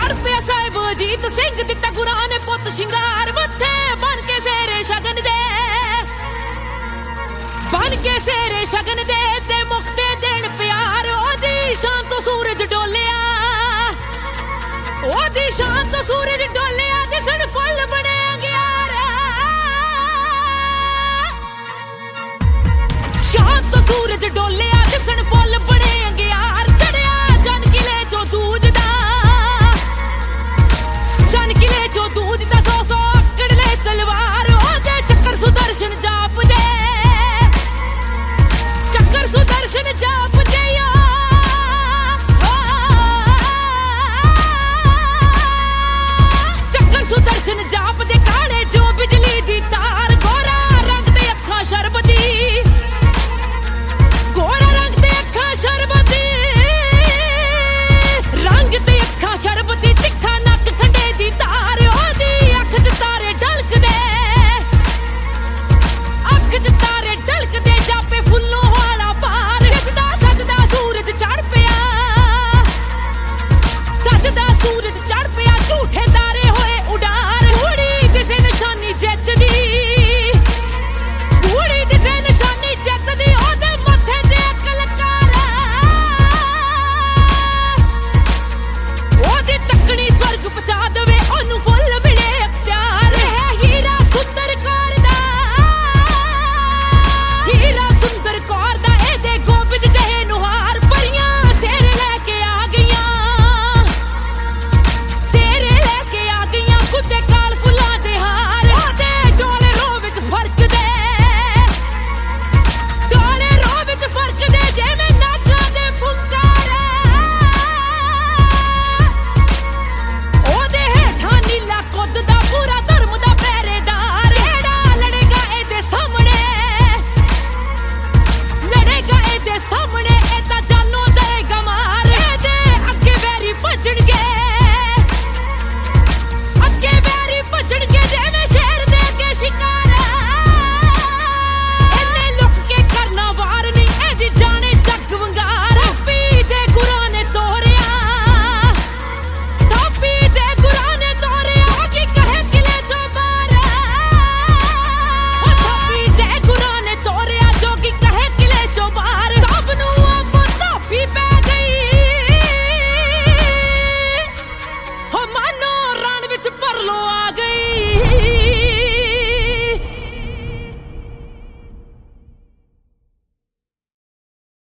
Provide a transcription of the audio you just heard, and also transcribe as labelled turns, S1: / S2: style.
S1: ਲੜ ਪਿਆ ਸਾਹਿਬ ਅਜੀਤ ਸਿੰਘ ਦਿੱਤਾ ਗੁਰਾਂ ਨੇ ਪੁੱਤ ਸ਼ਿੰਗਾਰ ਮੱਥੇ ਬਨ ਕੇ ਸੇਰੇ ਸ਼ਗਨ ਦੇ ਬਨ ਕੇ ਸੇਰੇ ਸ਼ਗਨ ਦੇ ਤੇ ਮੁਕਤੇ ਦੇਣ ਪਿਆਰ ਉਹਦੀ ਸ਼ਾਨ ਤੋਂ ਸੂਰਜ ਡੋਲਿਆ ਉਹਦੀ ਸ਼ਾਨ ਤੋਂ ਸੂਰਜ ਡੋਲਿਆ ਦਿਸਣ ਫੁੱਲ ਬਣੇ ਅੰਗਿਆਰ ਸ਼ਾਨ ਤੋਂ ਸੂਰਜ ਡੋਲਿਆ ਦਿਸਣ ਫੁੱਲ ਬਣੇ ਅੰਗਿਆਰ ਚੜਿਆ ਜਨ ਕਿਲੇ ਚੋਂ ਦੂਜ ਦਾ ਜਨ ਕਿਲੇ ਚੋਂ ਦੂਜ ਦਾ ਸੌ ਸੌ ਅਕੜ ਲੈ ਤਲਵਾਰ ਉਹਦੇ ਚੱਕਰ ਸੁਦਰਸ਼ਨ ਜਾਪਦੇ ਚੱਕਰ ਸੁਦਰਸ਼ਨ ਜਾਪਦੇ ਸੁਦਰਸ਼ਨ ਜਾਪਦੇ ਕਾਲੇ ਜੋ ਬਿਜਲੀ ਦੀ ਤਾਰ ਗੋਰਾ ਰੰਗ ਤੇ ਅੱਖਾਂ ਸ਼ਰਬਤੀ ਗੋਰਾ ਰੰਗ ਤੇ ਅੱਖਾਂ ਸ਼ਰਬਤੀ ਰੰਗ ਤੇ ਅੱਖਾਂ ਸ਼ਰਬਤੀ ਤਿੱਖਾ ਨੱਕ ਖੰਡੇ ਦੀ ਤਾਰ ਉਹਦੀ ਅੱਖ 'ਚ ਤਾਰੇ ਢਲਕਦੇ ਅੱਖ 'ਚ